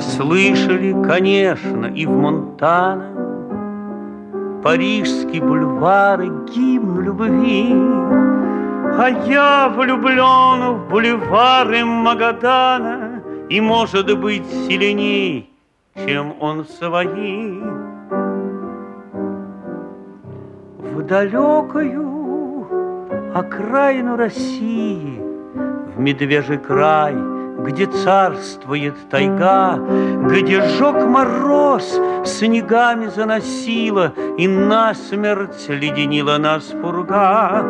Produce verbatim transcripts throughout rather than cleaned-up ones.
слышали, конечно, и в Монтана парижский бульвар и гимн любви. А я влюблен в бульвары Магадана и, может быть, сильней, чем он свои. В далекую окраину России, в медвежий край, где царствует тайга, где жег мороз, снегами заносила и насмерть леденила нас пурга.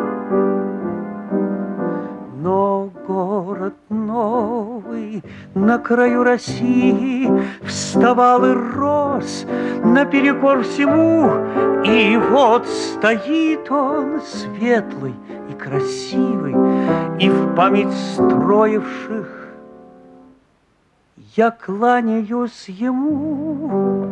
Но город новый на краю России вставал и рос наперекор всему, и вот стоит он светлый и красивый, и в память строивших я кланяюсь ему.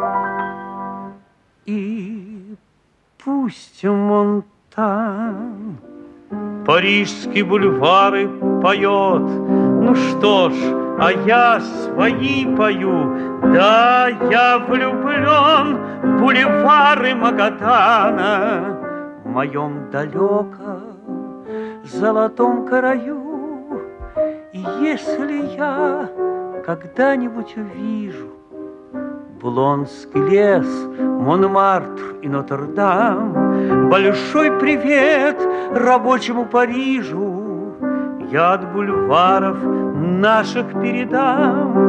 И пусть Монтан парижские бульвары поет, ну что ж, а я свои пою. Да, я влюблен в бульвары Магадана, в моем далеком золотом краю. И если я когда-нибудь увижу Булонский лес, Монмартр и Нотр-Дам, большой привет рабочему Парижу я от бульваров наших передам.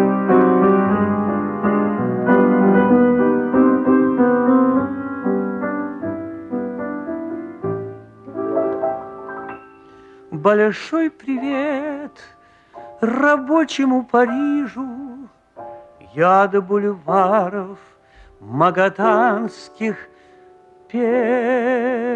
Большой привет рабочему Парижу я до бульваров магаданских передам.